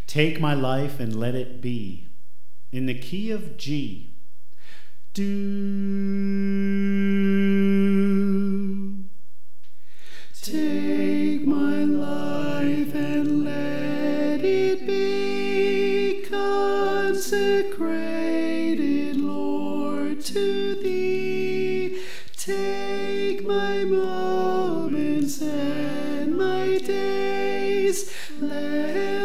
Take my life and let it be in the key of G. Do. Take my life and let it be consecrated, Lord, to Thee. Take my moments and my days, let